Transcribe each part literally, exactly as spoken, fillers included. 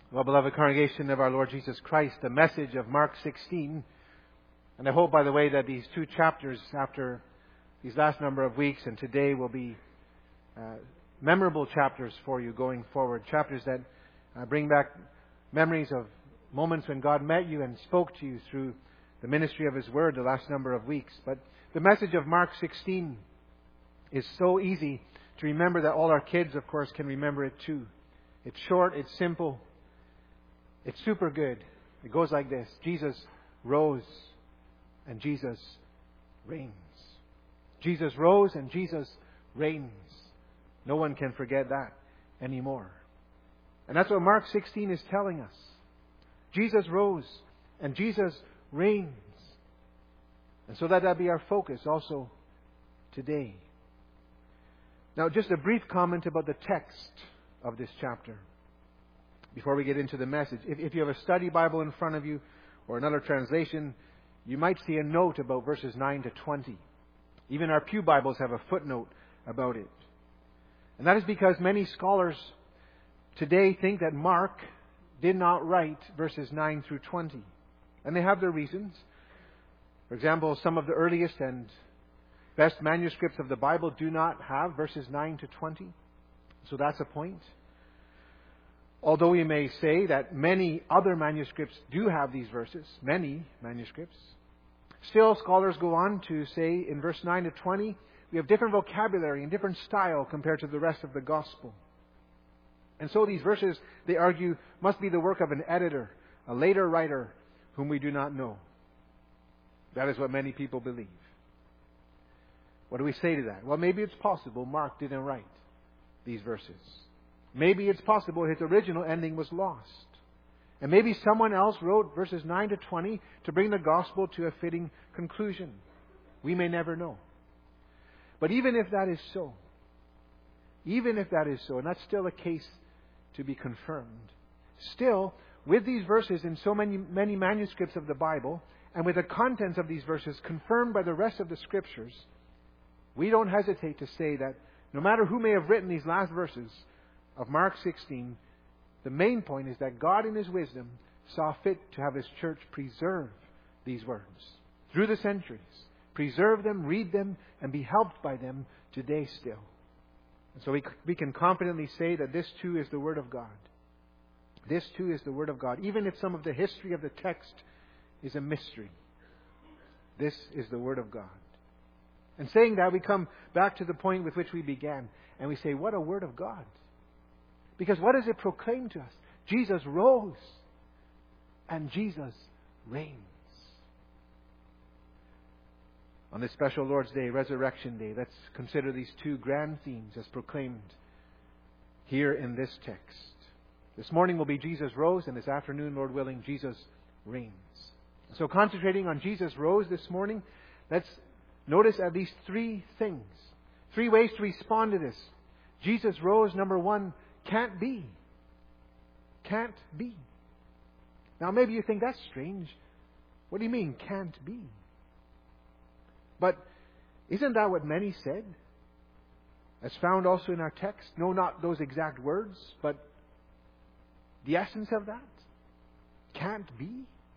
Well, beloved congregation of our Lord Jesus Christ, the message of Mark sixteen, and I hope, by the way, that these two chapters after these last number of weeks and today will be uh, memorable chapters for you going forward, chapters that uh, bring back memories of moments when God met you and spoke to you through the ministry of His Word the last number of weeks. But the message of Mark sixteen is so easy to remember that all our kids, of course, can remember it too. It's short, it's simple. It's super good. It goes like this. Jesus rose and Jesus reigns. Jesus rose and Jesus reigns. No one can forget that anymore. And that's what Mark sixteen is telling us. Jesus rose and Jesus reigns. And so let that be our focus also today. Now, just a brief comment about the text of this chapter before we get into the message. If, if you have a study Bible in front of you or another translation, you might see a note about verses nine to twenty. Even our pew Bibles have a footnote about it. And that is because many scholars today think that Mark did not write verses nine through twenty. And they have their reasons. For example, some of the earliest and best manuscripts of the Bible do not have verses nine to twenty. So that's a point. Although we may say that many other manuscripts do have these verses, many manuscripts, still scholars go on to say in verse nine to twenty, we have different vocabulary and different style compared to the rest of the Gospel. And so these verses, they argue, must be the work of an editor, a later writer whom we do not know. That is what many people believe. What do we say to that? Well, maybe it's possible Mark didn't write these verses. Maybe it's possible his original ending was lost. And maybe someone else wrote verses nine to twenty to bring the gospel to a fitting conclusion. We may never know. But even if that is so, even if that is so, and that's still a case to be confirmed, still, with these verses in so many, many manuscripts of the Bible, and with the contents of these verses confirmed by the rest of the Scriptures, we don't hesitate to say that no matter who may have written these last verses of Mark sixteen, the main point is that God in His wisdom saw fit to have His church preserve these words through the centuries. Preserve them, read them, and be helped by them today still. And so we, we can confidently say that this too is the Word of God. This too is the Word of God. Even if some of the history of the text is a mystery, this is the Word of God. And saying that, we come back to the point with which we began, and we say, what a Word of God. Because what does it proclaim to us? Jesus rose and Jesus reigns. On this special Lord's Day, Resurrection Day, let's consider these two grand themes as proclaimed here in this text. This morning will be Jesus rose, and this afternoon, Lord willing, Jesus reigns. So concentrating on Jesus rose this morning, let's notice at least three things. Three ways to respond to this. Jesus rose, number one, can't be. Can't be. Now maybe you think that's strange. What do you mean, can't be? But isn't that what many said? As found also in our text. No, not those exact words, but the essence of that. Can't be.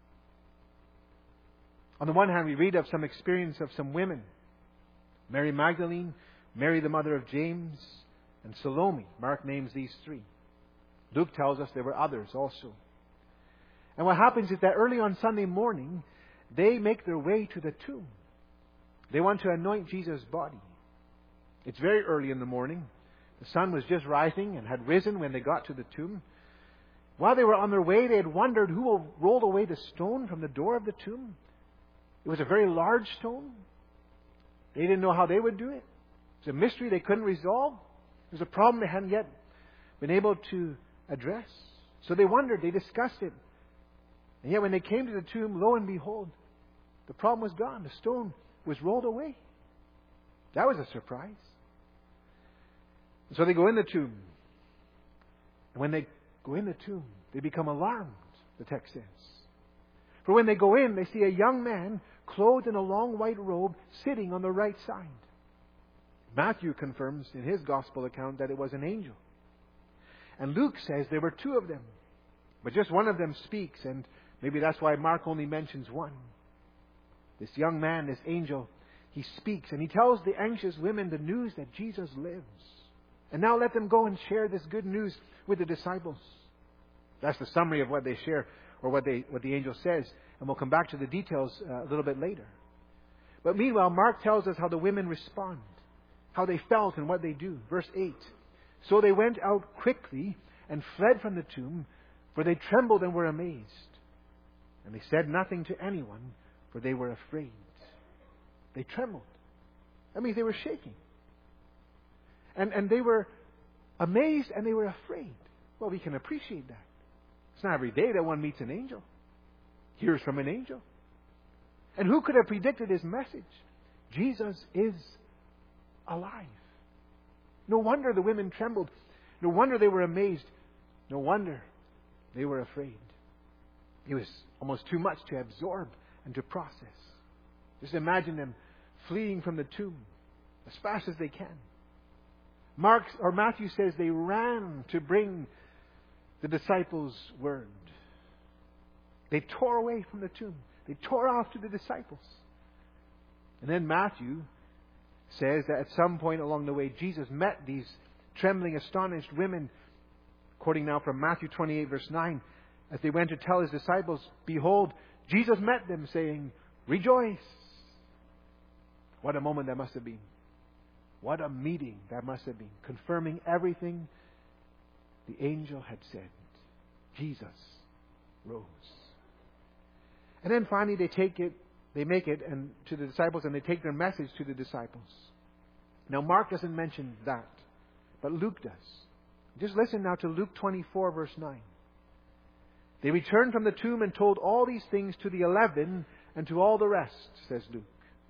On the one hand, we read of some experience of some women. Mary Magdalene, Mary the mother of James, and Salome. Mark names these three. Luke tells us there were others also. And what happens is that early on Sunday morning, they make their way to the tomb. They want to anoint Jesus' body. It's very early in the morning. The sun was just rising and had risen when they got to the tomb. While they were on their way, they had wondered who rolled away the stone from the door of the tomb. It was a very large stone. They didn't know how they would do it. It was a mystery they couldn't resolve. It was a problem they hadn't yet been able to address. So they wondered, they discussed it. And yet when they came to the tomb, lo and behold, the problem was gone. The stone was rolled away. That was a surprise. And so they go in the tomb. And when they go in the tomb, they become alarmed, the text says. For when they go in, they see a young man clothed in a long white robe sitting on the right side. Matthew confirms in his gospel account that it was an angel. And Luke says there were two of them. But just one of them speaks, and maybe that's why Mark only mentions one. This young man, this angel, he speaks, and he tells the anxious women the news that Jesus lives. And now let them go and share this good news with the disciples. That's the summary of what they share, or what they what the angel says. And we'll come back to the details uh, a little bit later. But meanwhile, Mark tells us how the women respond, how they felt and what they do. Verse eight. So they went out quickly and fled from the tomb, for they trembled and were amazed. And they said nothing to anyone, for they were afraid. They trembled. That means they were shaking. And, and they were amazed and they were afraid. Well, we can appreciate that. It's not every day that one meets an angel, hears from an angel. And who could have predicted his message? Jesus is alive. No wonder the women trembled. No wonder they were amazed. No wonder they were afraid. It was almost too much to absorb and to process. Just imagine them fleeing from the tomb as fast as they can. Mark or Matthew says they ran to bring the disciples word. They tore away from the tomb. They tore off to the disciples. And then Matthew says that at some point along the way, Jesus met these trembling, astonished women, quoting now from Matthew twenty-eight, verse nine, as they went to tell his disciples, behold, Jesus met them, saying, rejoice. What a moment that must have been. What a meeting that must have been, confirming everything the angel had said. Jesus rose. And then finally they take it, they make it and to the disciples, and they take their message to the disciples. Now Mark doesn't mention that, but Luke does. Just listen now to Luke twenty-four, verse nine. They returned from the tomb and told all these things to the eleven and to all the rest, says Luke.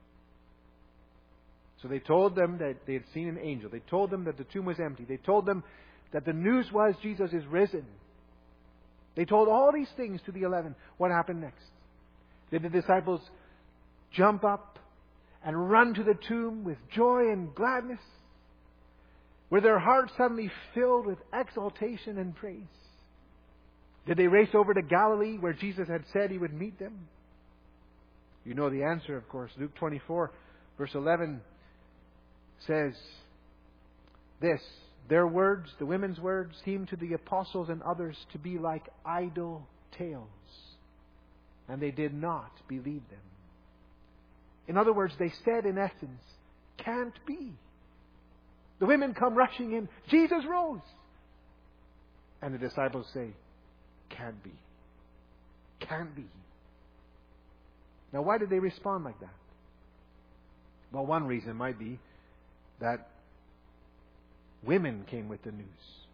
So they told them that they had seen an angel. They told them that the tomb was empty. They told them that the news was Jesus is risen. They told all these things to the eleven. What happened next? Did the disciples jump up and run to the tomb with joy and gladness? Were their hearts suddenly filled with exaltation and praise? Did they race over to Galilee where Jesus had said he would meet them? You know the answer, of course. Luke twenty-four, verse eleven says this, their words, the women's words, seemed to the apostles and others to be like idle tales, and they did not believe them. In other words, they said in essence, can't be. The women come rushing in, Jesus rose. And the disciples say, can't be. Can't be. Now, why did they respond like that? Well, one reason might be that women came with the news.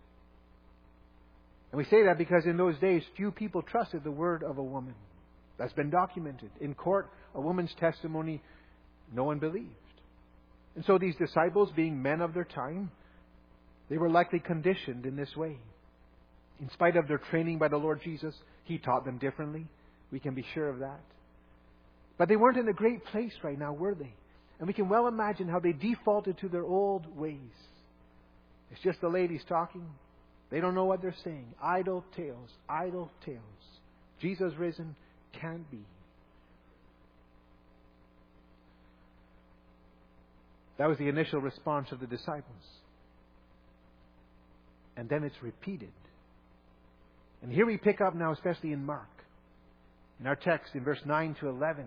And we say that because in those days, few people trusted the word of a woman. That's been documented. In court, a woman's testimony, no one believed. And so these disciples, being men of their time, they were likely conditioned in this way. In spite of their training by the Lord Jesus, He taught them differently. We can be sure of that. But they weren't in a great place right now, were they? And we can well imagine how they defaulted to their old ways. It's just the ladies talking. They don't know what they're saying. Idle tales, idle tales. Jesus risen can't be. That was the initial response of the disciples. And then it's repeated. And here we pick up now, especially in Mark, in our text in verse nine to eleven.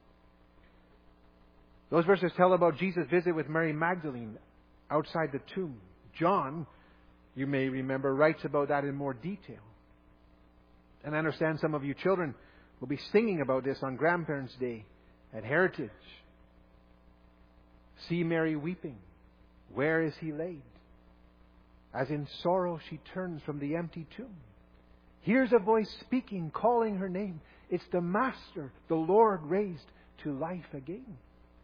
Those verses tell about Jesus' visit with Mary Magdalene outside the tomb. John, you may remember, writes about that in more detail. And I understand some of you children will be singing about this on Grandparents' Day at Heritage. See Mary weeping. Where is He laid? As in sorrow she turns from the empty tomb. Hears a voice speaking, calling her name. It's the Master, the Lord raised to life again.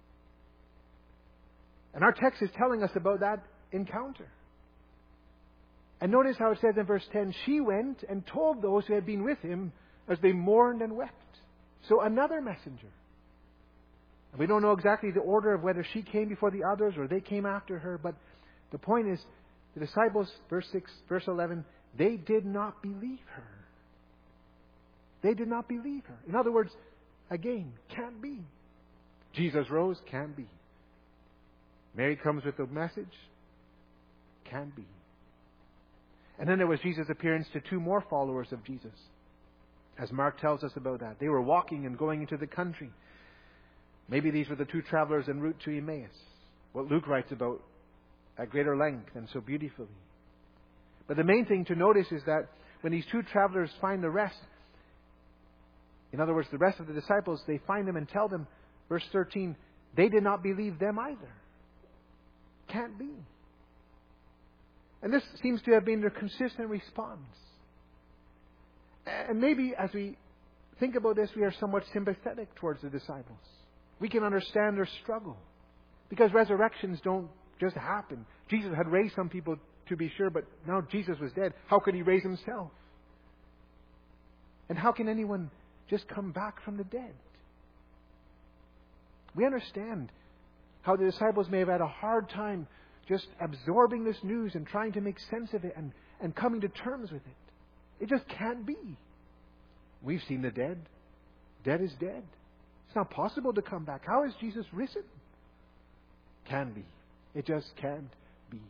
And our text is telling us about that encounter. And notice how it says in verse ten, she went and told those who had been with Him as they mourned and wept. So another messenger. And we don't know exactly the order of whether she came before the others or they came after her, but the point is, the disciples, verse six, verse eleven, they did not believe her. They did not believe her. In other words, again, can't be. Jesus rose, can't be. Mary comes with the message, can't be. And then there was Jesus' appearance to two more followers of Jesus, as Mark tells us about that. They were walking and going into the country. Maybe these were the two travelers en route to Emmaus, what Luke writes about at greater length and so beautifully. But the main thing to notice is that when these two travelers find the rest, in other words, the rest of the disciples, they find them and tell them, verse thirteen, they did not believe them either. Can't be. And this seems to have been their consistent response. And maybe as we think about this, we are somewhat sympathetic towards the disciples. We can understand their struggle. Because resurrections don't just happen. Jesus had raised some people, to be sure, but now Jesus was dead. How could he raise himself? And how can anyone just come back from the dead? We understand how the disciples may have had a hard time just absorbing this news and trying to make sense of it and, and coming to terms with it. It just can't be. We've seen the dead. Dead is dead. It's not possible to come back. How is Jesus risen? Can be. It just can't be.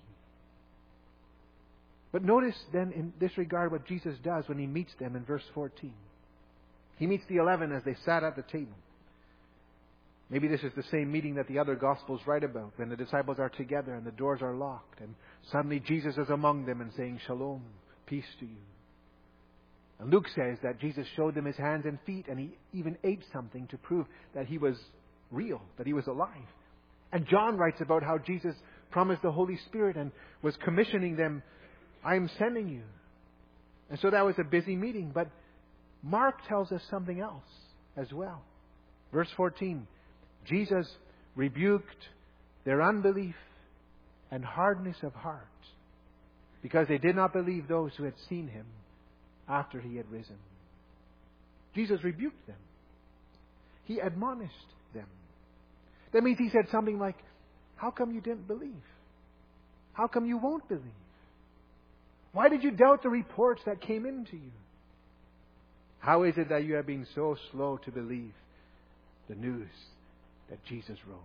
But notice then in this regard what Jesus does when he meets them in verse fourteen. He meets the eleven as they sat at the table. Maybe this is the same meeting that the other Gospels write about, when the disciples are together and the doors are locked, and suddenly Jesus is among them and saying, Shalom, peace to you. And Luke says that Jesus showed them his hands and feet, and he even ate something to prove that he was real, that he was alive. And John writes about how Jesus promised the Holy Spirit and was commissioning them, I am sending you. And so that was a busy meeting. But Mark tells us something else as well. Verse fourteen, Jesus rebuked their unbelief and hardness of heart because they did not believe those who had seen him after he had risen. Jesus rebuked them. He admonished them. That means he said something like, how come you didn't believe? How come you won't believe? Why did you doubt the reports that came into you? How is it that you have been so slow to believe the news that Jesus rose?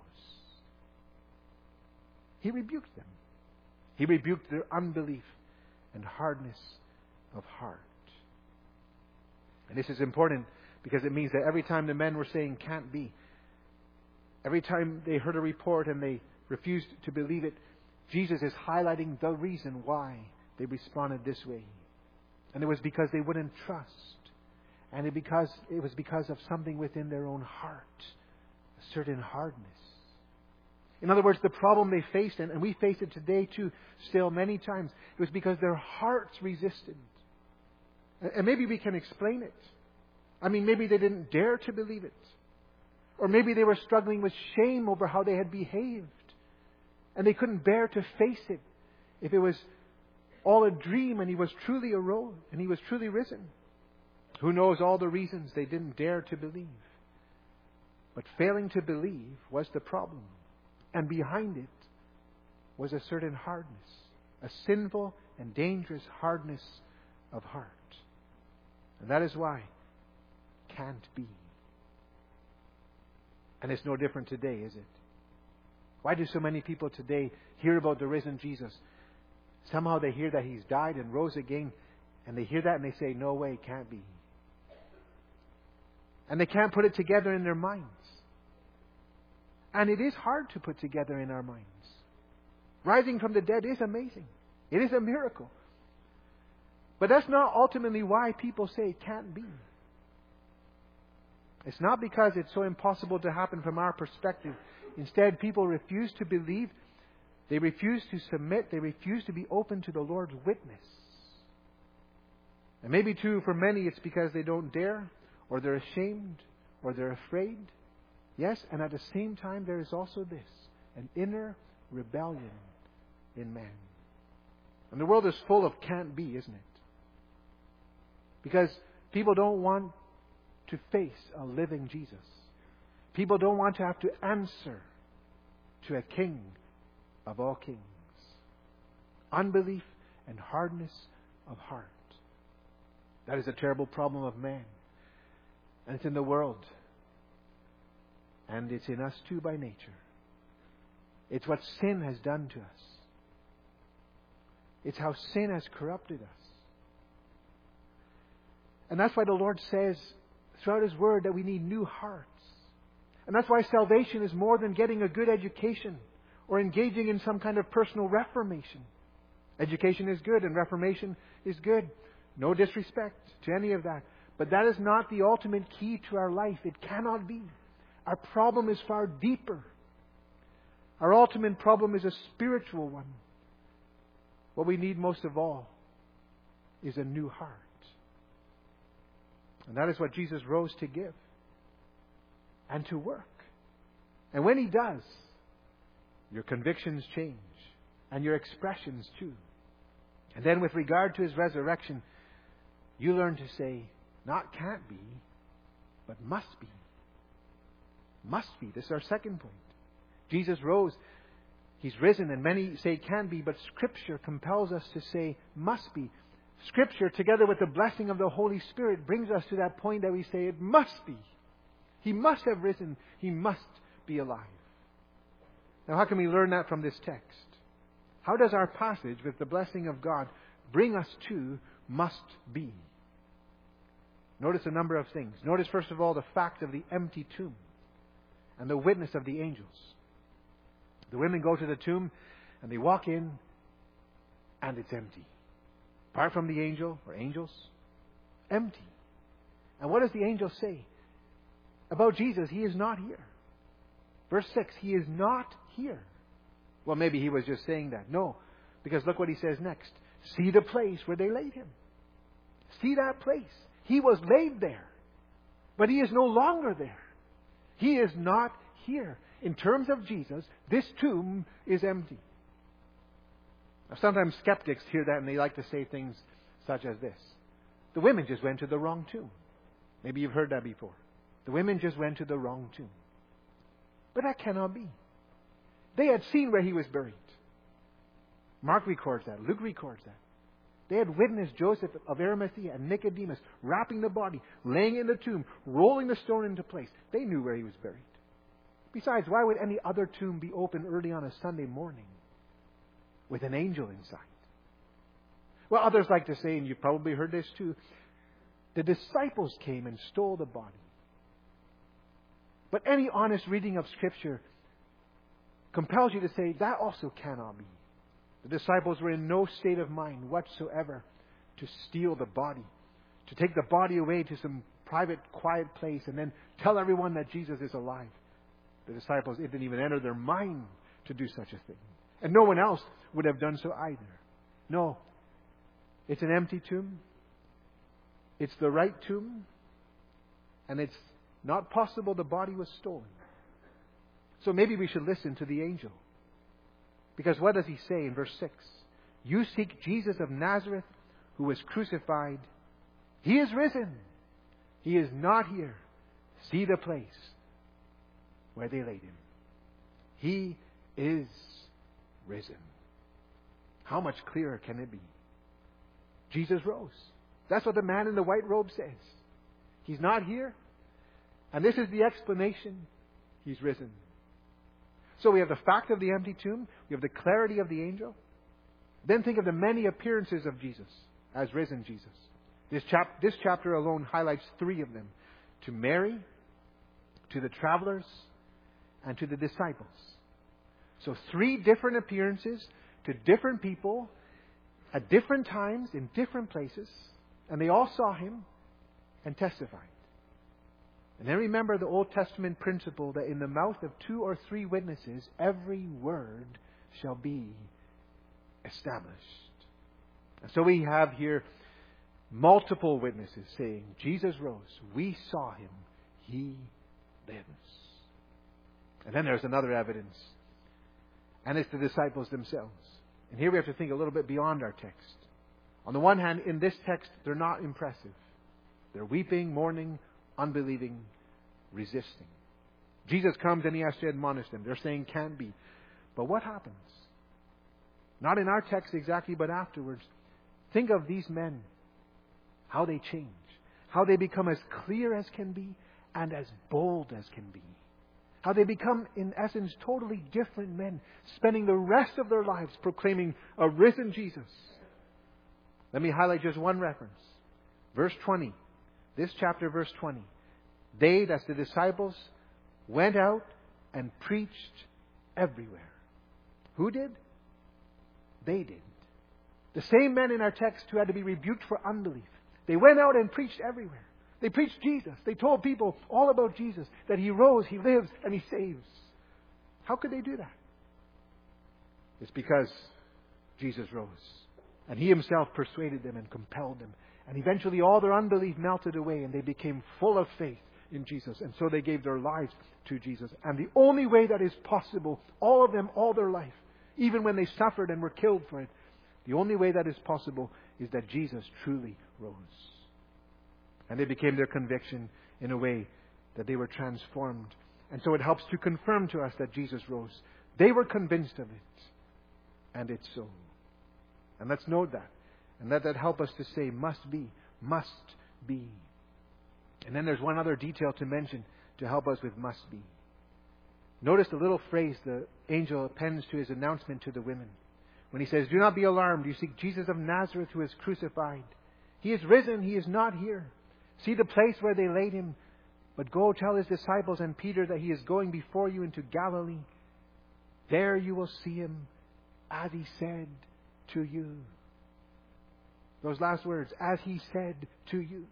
He rebuked them. He rebuked their unbelief and hardness of heart. And this is important because it means that every time the men were saying can't be, every time they heard a report and they refused to believe it, Jesus is highlighting the reason why they responded this way. And it was because they wouldn't trust. And it, because, it was because of something within their own heart, a certain hardness. In other words, the problem they faced, and, and we face it today too, still many times, it was because their hearts resisted. And maybe we can explain it. I mean, maybe they didn't dare to believe it. Or maybe they were struggling with shame over how they had behaved. And they couldn't bear to face it if it was all a dream and he was truly arose and he was truly risen. Who knows all the reasons they didn't dare to believe. But failing to believe was the problem. And behind it was a certain hardness. A sinful and dangerous hardness of heart. And that is why can't be. And it's no different today, is it? Why do so many people today hear about the risen Jesus? Somehow they hear that he's died and rose again, and they hear that and they say, no way, can't be. And they can't put it together in their minds. And it is hard to put together in our minds. Rising from the dead is amazing. It is a miracle. But that's not ultimately why people say it can't be. It's not because it's so impossible to happen from our perspective. Instead, people refuse to believe. They refuse to submit. They refuse to be open to the Lord's witness. And maybe, too, for many, it's because they don't dare, or they're ashamed, or they're afraid. Yes, and at the same time, there is also this, an inner rebellion in man. And the world is full of can't be, isn't it? Because people don't want to face a living Jesus. People don't want to have to answer to a King of all kings. Unbelief and hardness of heart. That is a terrible problem of man. And it's in the world. And it's in us too by nature. It's what sin has done to us. It's how sin has corrupted us. And that's why the Lord says throughout His Word that we need new hearts. And that's why salvation is more than getting a good education or engaging in some kind of personal reformation. Education is good and reformation is good. No disrespect to any of that. But that is not the ultimate key to our life. It cannot be. Our problem is far deeper. Our ultimate problem is a spiritual one. What we need most of all is a new heart. And that is what Jesus rose to give and to work. And when He does, your convictions change and your expressions too. And then with regard to His resurrection, you learn to say, not can't be, but must be. Must be. This is our second point. Jesus rose. He's risen, and many say can be, but Scripture compels us to say must be. Scripture, together with the blessing of the Holy Spirit, brings us to that point that we say it must be. He must have risen. He must be alive. Now, how can we learn that from this text? How does our passage, with the blessing of God, bring us to must be? Notice a number of things. Notice, first of all, the fact of the empty tomb and the witness of the angels. The women go to the tomb and they walk in and it's empty. Apart from the angel or angels, empty. And what does the angel say about Jesus? He is not here. Verse six, He is not here. Well, maybe he was just saying that. No, because look what he says next. See the place where they laid Him. See that place. He was laid there, but He is no longer there. He is not here. In terms of Jesus, this tomb is empty. Now, sometimes skeptics hear that and they like to say things such as this. The women just went to the wrong tomb. Maybe you've heard that before. The women just went to the wrong tomb. But that cannot be. They had seen where He was buried. Mark records that. Luke records that. They had witnessed Joseph of Arimathea and Nicodemus wrapping the body, laying it in the tomb, rolling the stone into place. They knew where He was buried. Besides, why would any other tomb be open early on a Sunday morning with an angel inside? Well, others like to say, and you've probably heard this too, the disciples came and stole the body. But any honest reading of Scripture compels you to say that also cannot be. The disciples were in no state of mind whatsoever to steal the body, to take the body away to some private, quiet place and then tell everyone that Jesus is alive. The disciples, it didn't even enter their mind to do such a thing. And no one else would have done so either. No, it's an empty tomb. It's the right tomb. And it's not possible the body was stolen. So maybe we should listen to the angel. Because what does he say in verse six? You seek Jesus of Nazareth, who was crucified. He is risen. He is not here. See the place where they laid Him. He is risen. How much clearer can it be? Jesus rose. That's what the man in the white robe says. He's not here. And this is the explanation. He's risen. So we have the fact of the empty tomb. We have the clarity of the angel. Then think of the many appearances of Jesus as risen Jesus. This, chap- this chapter alone highlights three of them. To Mary, to the travelers, and to the disciples. So three different appearances to different people at different times in different places. And they all saw Him and testified. And then remember the Old Testament principle that in the mouth of two or three witnesses, every word shall be established. And so we have here multiple witnesses saying, Jesus rose. We saw Him. He lives. And then there's another evidence. And it's the disciples themselves. And here we have to think a little bit beyond our text. On the one hand, in this text, they're not impressive. They're weeping, mourning, unbelieving, resisting. Jesus comes and He has to admonish them. They're saying can't be. But what happens? Not in our text exactly, but afterwards. Think of these men. How they change. How they become as clear as can be and as bold as can be. How they become, in essence, totally different men, spending the rest of their lives proclaiming a risen Jesus. Let me highlight just one reference. Verse twenty. This chapter, verse twenty. They, that's the disciples, went out and preached everywhere. Who did? They did. The same men in our text who had to be rebuked for unbelief. They went out and preached everywhere. They preached Jesus. They told people all about Jesus, that He rose, He lives, and He saves. How could they do that? It's because Jesus rose. And He Himself persuaded them and compelled them. And eventually all their unbelief melted away and they became full of faith in Jesus. And so they gave their lives to Jesus. And the only way that is possible, all of them, all their life, even when they suffered and were killed for it, the only way that is possible is that Jesus truly rose. And they became their conviction in a way that they were transformed. And so it helps to confirm to us that Jesus rose. They were convinced of it. And it's so. And let's note that. And let that help us to say, must be, must be. And then there's one other detail to mention to help us with must be. Notice the little phrase the angel appends to his announcement to the women. When he says, do not be alarmed. You seek Jesus of Nazareth who is crucified. He is risen. He is not here. See the place where they laid Him. But go tell His disciples and Peter that He is going before you into Galilee. There you will see Him as He said to you. Those last words, as He said to you.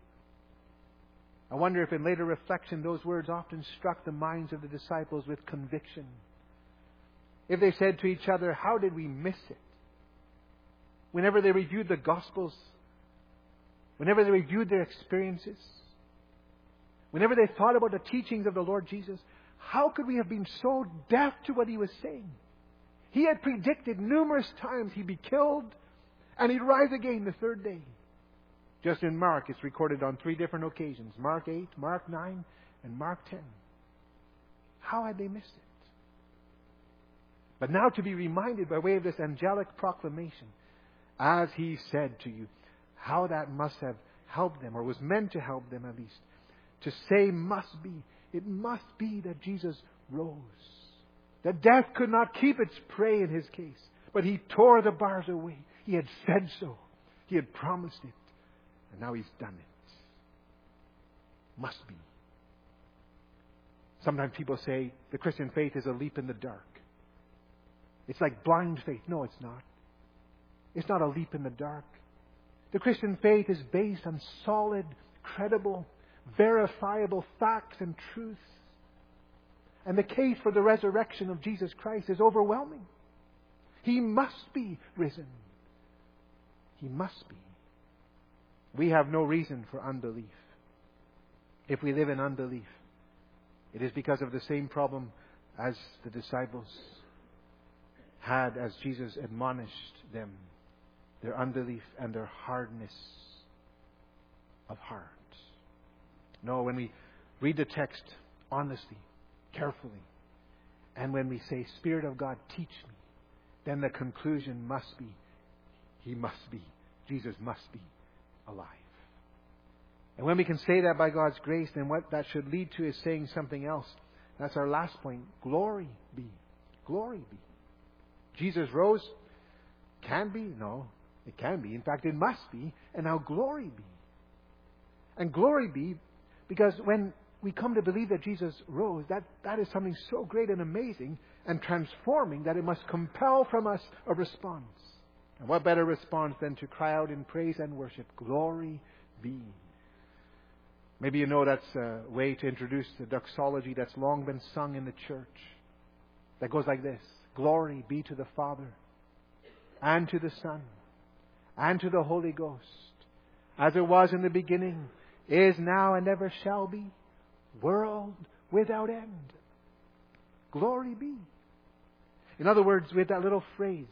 I wonder if in later reflection those words often struck the minds of the disciples with conviction. If they said to each other, how did we miss it? Whenever they reviewed the Gospels, whenever they reviewed their experiences, whenever they thought about the teachings of the Lord Jesus, how could we have been so deaf to what He was saying? He had predicted numerous times He'd be killed and He'd rise again the third day. Just in Mark, it's recorded on three different occasions. Mark eight, Mark nine, and Mark ten. How had they missed it? But now to be reminded by way of this angelic proclamation, as He said to you, how that must have helped them, or was meant to help them at least. To say must be. It must be that Jesus rose. That death could not keep its prey in His case. But He tore the bars away. He had said so. He had promised it. And now He's done it. Must be. Sometimes people say the Christian faith is a leap in the dark. It's like blind faith. No, it's not. It's not a leap in the dark. The Christian faith is based on solid, credible, verifiable facts and truths. And the case for the resurrection of Jesus Christ is overwhelming. He must be risen. He must be. We have no reason for unbelief. If we live in unbelief, it is because of the same problem as the disciples had as Jesus admonished them. Their unbelief and their hardness of heart. No, when we read the text honestly, carefully, and when we say, Spirit of God, teach me, then the conclusion must be, He must be, Jesus must be alive. And when we can say that by God's grace, then what that should lead to is saying something else. That's our last point. Glory be. Glory be. Jesus rose. Can be? No. It can be. In fact, it must be. And now glory be. And glory be because when we come to believe that Jesus rose, that, that is something so great and amazing and transforming that it must compel from us a response. And what better response than to cry out in praise and worship, glory be. Maybe you know that's a way to introduce the doxology that's long been sung in the church. That goes like this. Glory be to the Father and to the Son and to the Holy Ghost, as it was in the beginning, is now, and ever shall be, world without end. Glory be. In other words, with that little phrase,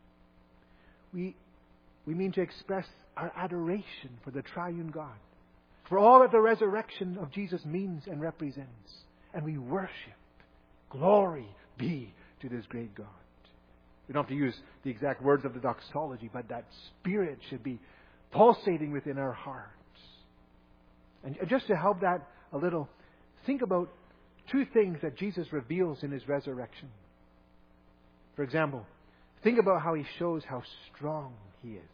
we, we mean to express our adoration for the triune God, for all that the resurrection of Jesus means and represents. And we worship. Glory be to this great God. We don't have to use the exact words of the doxology, but that Spirit should be pulsating within our hearts. And just to help that a little, think about two things that Jesus reveals in His resurrection. For example, think about how He shows how strong He is.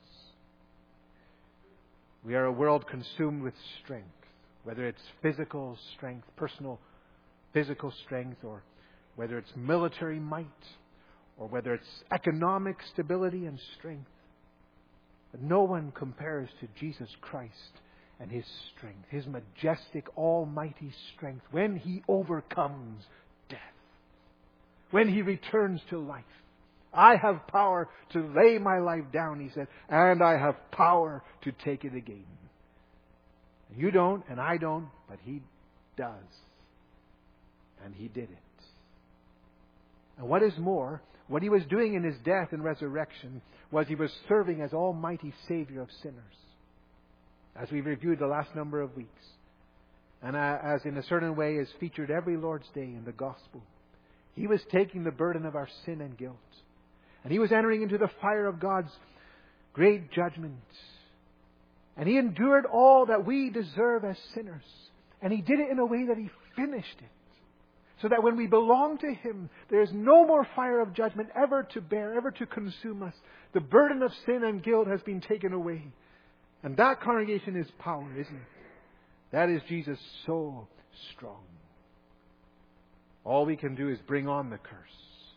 We are a world consumed with strength, whether it's physical strength, personal physical strength, or whether it's military might, or whether it's economic stability and strength. But no one compares to Jesus Christ and His strength, His majestic, almighty strength, when He overcomes death, when He returns to life. I have power to lay my life down, He said, and I have power to take it again. You don't, and I don't, but He does. And He did it. And what is more, what He was doing in His death and resurrection was He was serving as Almighty Savior of sinners. As we've reviewed the last number of weeks. And as in a certain way is featured every Lord's Day in the Gospel. He was taking the burden of our sin and guilt. And He was entering into the fire of God's great judgment. And He endured all that we deserve as sinners. And He did it in a way that He finished it. So that when we belong to Him, there is no more fire of judgment ever to bear, ever to consume us. The burden of sin and guilt has been taken away. And that, congregation, is power, isn't it? That is Jesus so strong. All we can do is bring on the curse.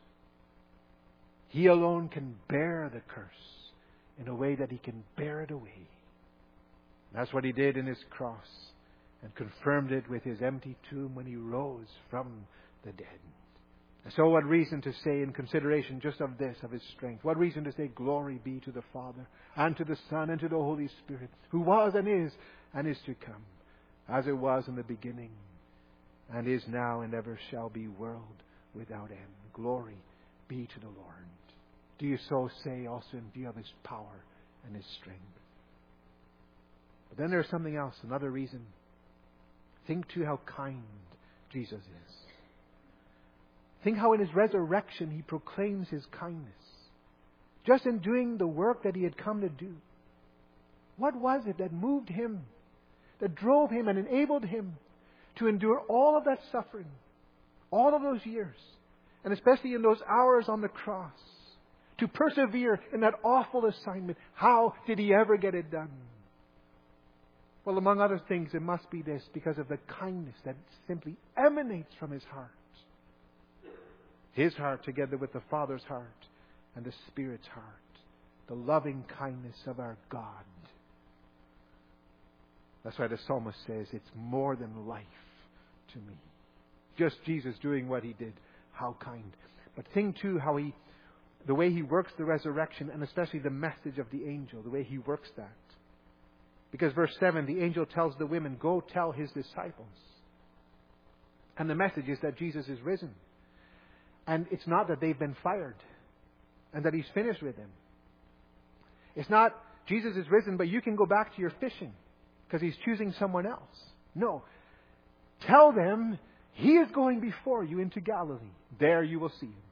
He alone can bear the curse in a way that He can bear it away. That's what He did in His cross, and confirmed it with His empty tomb when He rose from the dead. And so what reason to say, in consideration just of this, of His strength, what reason to say, glory be to the Father, and to the Son, and to the Holy Spirit, who was and is, and is to come, as it was in the beginning, and is now, and ever shall be, world without end. Glory be to the Lord. Do you so say also in view of His power and His strength? But then there's something else, another reason. Think too how kind Jesus is. Think how in His resurrection He proclaims His kindness. Just in doing the work that He had come to do. What was it that moved Him, that drove Him and enabled Him to endure all of that suffering, all of those years, and especially in those hours on the cross, to persevere in that awful assignment? How did He ever get it done? Well, among other things, it must be this, because of the kindness that simply emanates from His heart. His heart together with the Father's heart and the Spirit's heart. The loving kindness of our God. That's why the psalmist says, it's more than life to me. Just Jesus doing what He did. How kind. But think too how He, the way He works the resurrection, and especially the message of the angel, the way He works that. Because verse seven, the angel tells the women, go tell His disciples. And the message is that Jesus is risen. And it's not that they've been fired and that He's finished with them. It's not Jesus is risen, but you can go back to your fishing because He's choosing someone else. No. Tell them He is going before you into Galilee. There you will see Him.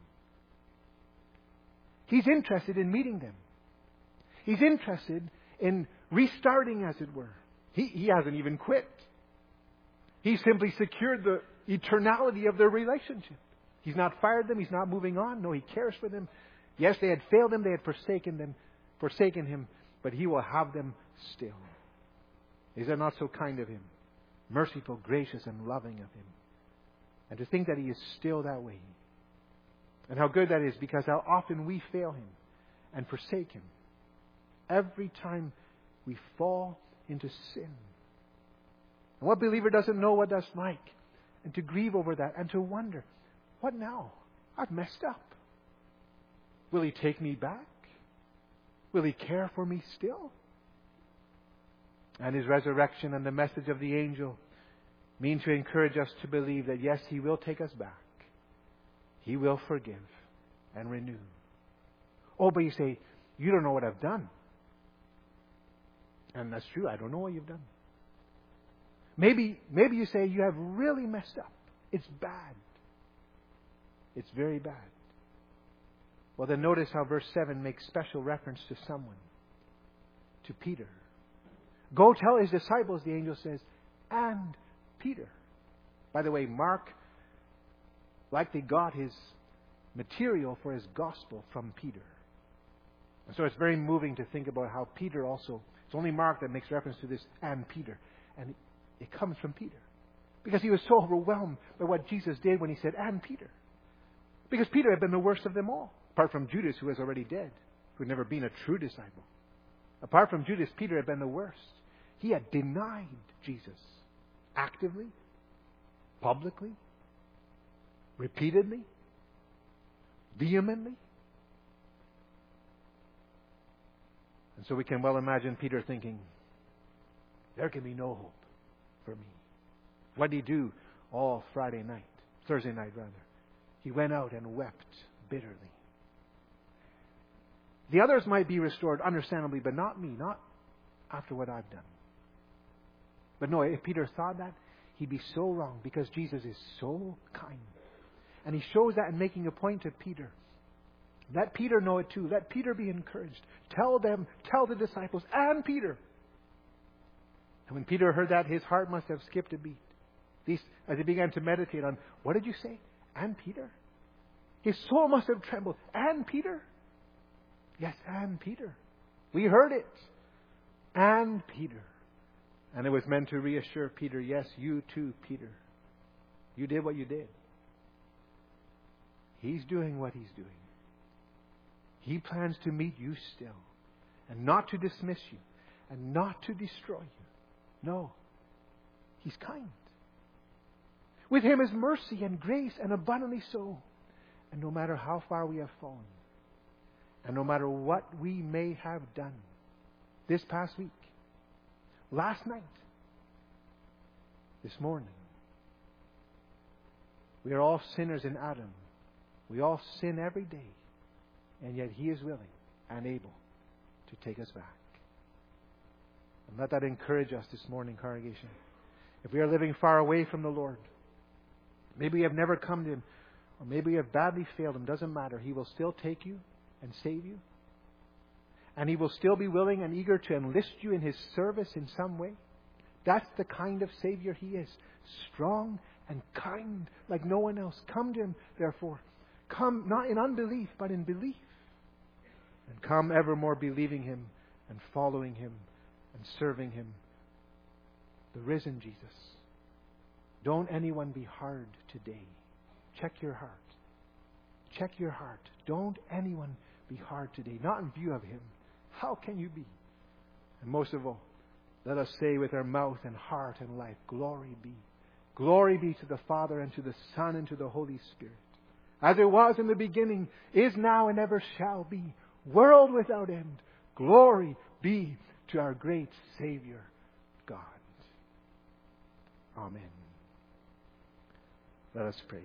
He's interested in meeting them. He's interested in restarting, as it were. He, he hasn't even quit. He simply secured the eternality of their relationship. He's not fired them. He's not moving on. No, He cares for them. Yes, they had failed Him. They had forsaken them, forsaken Him. But He will have them still. Is that not so kind of Him? Merciful, gracious, and loving of Him. And to think that He is still that way. And how good that is, because how often we fail Him and forsake Him. Every time we fall into sin. And what believer doesn't know what that's like? And to grieve over that and to wonder, what now? I've messed up. Will He take me back? Will He care for me still? And His resurrection and the message of the angel mean to encourage us to believe that yes, He will take us back. He will forgive and renew. Oh, but you say, you don't know what I've done. And that's true. I don't know what you've done. Maybe, maybe you say you have really messed up. It's bad. It's very bad. Well, then notice how verse seven makes special reference to someone. To Peter. Go tell His disciples, the angel says, and Peter. By the way, Mark likely got his material for his gospel from Peter. And so it's very moving to think about how Peter also, it's only Mark that makes reference to this, and Peter. And it comes from Peter. Because he was so overwhelmed by what Jesus did when he said, and Peter. Because Peter had been the worst of them all. Apart from Judas, who was already dead, who had never been a true disciple. Apart from Judas, Peter had been the worst. He had denied Jesus actively, publicly, repeatedly, vehemently. And so we can well imagine Peter thinking, there can be no hope for me. What did he do all Friday night, Thursday night rather? He went out and wept bitterly. The others might be restored, understandably, but not me, not after what I've done. But no, if Peter thought that, he'd be so wrong, because Jesus is so kind. And he shows that in making a point to Peter. Let Peter know it too. Let Peter be encouraged. Tell them, tell the disciples, and Peter. And when Peter heard that, his heart must have skipped a beat. These, as he began to meditate on, what did you say? And Peter? His soul must have trembled. And Peter? Yes, and Peter. We heard it. And Peter. And it was meant to reassure Peter, yes, you too, Peter. You did what you did. He's doing what he's doing. He plans to meet you still. And not to dismiss you. And not to destroy you. No. He's kind. With him is mercy and grace, and abundantly so. And no matter how far we have fallen, and no matter what we may have done this past week, last night, this morning, we are all sinners in Adam. We all sin every day. And yet He is willing and able to take us back. And let that encourage us this morning, congregation. If we are living far away from the Lord, maybe we have never come to Him, or maybe we have badly failed Him, doesn't matter. He will still take you and save you. And He will still be willing and eager to enlist you in His service in some way. That's the kind of Savior He is. Strong and kind like no one else. Come to Him, therefore. Come not in unbelief, but in belief. And come evermore believing Him and following Him and serving Him. The risen Jesus. Don't anyone be hard today. Check your heart. Check your heart. Don't anyone be hard today. Not in view of Him. How can you be? And most of all, let us say with our mouth and heart and life, glory be. Glory be to the Father and to the Son and to the Holy Spirit. As it was in the beginning, is now, and ever shall be. World without end. Glory be to our great Savior, God. Amen. Let us pray.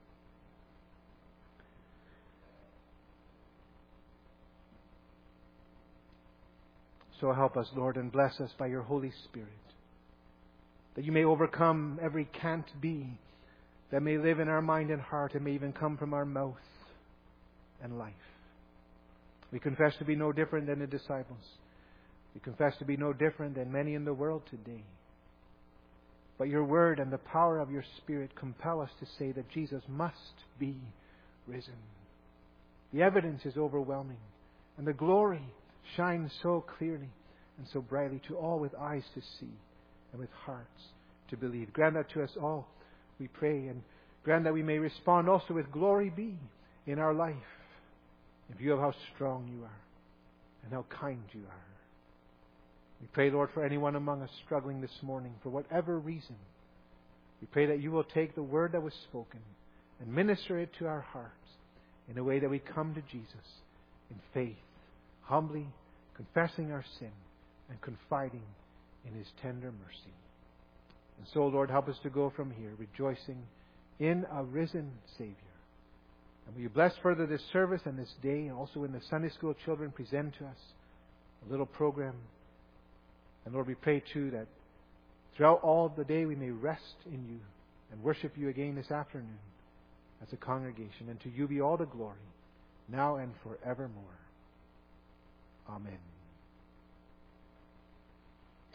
So help us, Lord, and bless us by your Holy Spirit, that you may overcome every can't be that may live in our mind and heart and may even come from our mouth and life. We confess to be no different than the disciples. We confess to be no different than many in the world today. But your word and the power of your Spirit compel us to say that Jesus must be risen. The evidence is overwhelming, and the glory shines so clearly and so brightly to all with eyes to see and with hearts to believe. Grant that to us all, we pray, and grant that we may respond also with glory be in our life in view of how strong you are and how kind you are. We pray, Lord, for anyone among us struggling this morning for whatever reason. We pray that you will take the word that was spoken and minister it to our hearts in a way that we come to Jesus in faith, humbly confessing our sin and confiding in His tender mercy. And so, Lord, help us to go from here rejoicing in a risen Savior. And will you bless further this service and this day, and also in the Sunday school children present to us a little program. And Lord, we pray too that throughout all the day we may rest in you and worship you again this afternoon as a congregation. And to you be all the glory, now and forevermore. Amen.